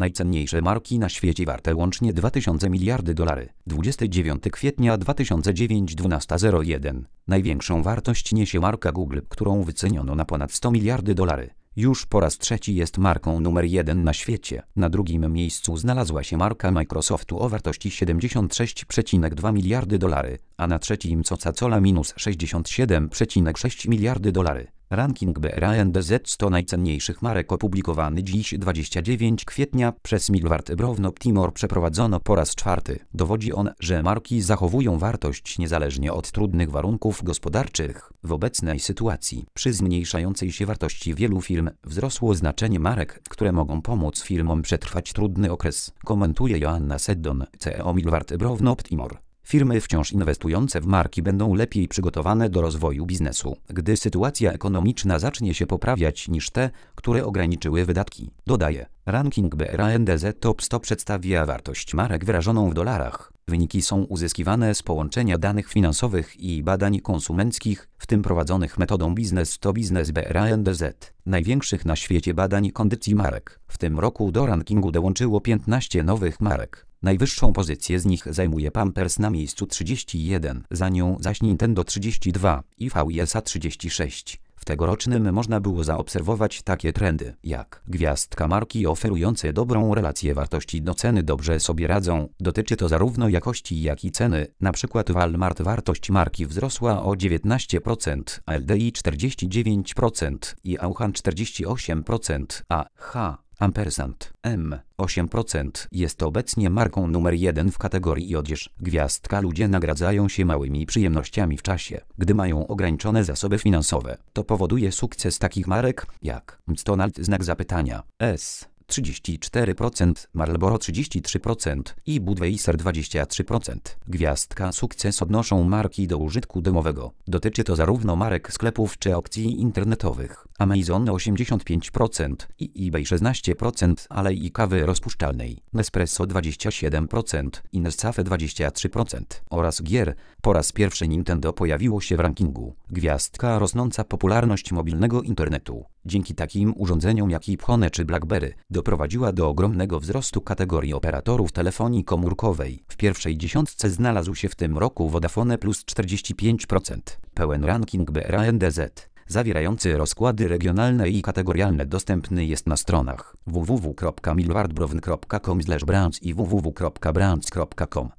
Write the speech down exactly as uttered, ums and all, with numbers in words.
Najcenniejsze marki na świecie warte łącznie dwa tysiące miliardy dolarów. dwudziestego dziewiątego kwietnia dwa tysiące dziewięć, dwunasta zero jeden. Największą wartość niesie marka Google, którą wyceniono na ponad sto miliardy dolarów. Już po raz trzeci jest marką numer jeden na świecie. Na drugim miejscu znalazła się marka Microsoftu o wartości siedemdziesiąt sześć przecinek dwa miliardy dolarów, a na trzecim Coca-Cola minus sześćdziesiąt siedem przecinek sześć miliardy dolarów. Ranking B R A N D Z sto najcenniejszych marek opublikowany dziś dwudziestego dziewiątego kwietnia przez Millward Brown Optimour przeprowadzono po raz czwarty. Dowodzi on, że marki zachowują wartość niezależnie od trudnych warunków gospodarczych. W obecnej sytuacji, przy zmniejszającej się wartości wielu firm, wzrosło znaczenie marek, które mogą pomóc firmom przetrwać trudny okres, komentuje Joanna Seddon, C E O Millward Brown Optimour. Firmy wciąż inwestujące w marki będą lepiej przygotowane do rozwoju biznesu, gdy sytuacja ekonomiczna zacznie się poprawiać, niż te, które ograniczyły wydatki. Dodaje, ranking B R A N D Z Top sto przedstawia wartość marek wyrażoną w dolarach. Wyniki są uzyskiwane z połączenia danych finansowych i badań konsumenckich, w tym prowadzonych metodą Business to Business B R A N D Z, największych na świecie badań kondycji marek. W tym roku do rankingu dołączyło piętnaście nowych marek. Najwyższą pozycję z nich zajmuje Pampers na miejscu trzydziestym pierwszym, za nią zaś Nintendo trzydzieści dwa i V I S A trzydzieści sześć. W tegorocznym można było zaobserwować takie trendy, jak gwiazdka marki oferujące dobrą relację wartości do ceny dobrze sobie radzą. Dotyczy to zarówno jakości, jak i ceny. Na przykład Walmart wartość marki wzrosła o dziewiętnaście procent, a L D I czterdzieści dziewięć procent i Auchan czterdzieści osiem procent, a H. Ampersand M osiem procent jest obecnie marką numer jeden w kategorii odzież. Gwiazdka ludzie nagradzają się małymi przyjemnościami w czasie, gdy mają ograniczone zasoby finansowe. To powoduje sukces takich marek jak McDonald's znak zapytania, S trzydzieści cztery procent, Marlboro trzydzieści trzy procent i Budweiser dwadzieścia trzy procent. Gwiazdka sukces odnoszą marki do użytku domowego. Dotyczy to zarówno marek sklepów czy aukcji internetowych. Amazon osiemdziesiąt pięć procent i eBay szesnaście procent, ale i kawy rozpuszczalnej. Nespresso dwadzieścia siedem procent i Nescafe dwadzieścia trzy procent. Oraz gier. Po raz pierwszy Nintendo pojawiło się w rankingu. Gwiazdka rosnąca popularność mobilnego internetu. Dzięki takim urządzeniom jak iPhone czy BlackBerry doprowadziła do ogromnego wzrostu kategorii operatorów telefonii komórkowej. W pierwszej dziesiątce znalazł się w tym roku Vodafone plus czterdzieści pięć procent. Pełen ranking B R A N D Z, zawierający rozkłady regionalne i kategorialne, dostępny jest na stronach w w w kropka millward brown kropka com slash brands i w w w kropka brands kropka com.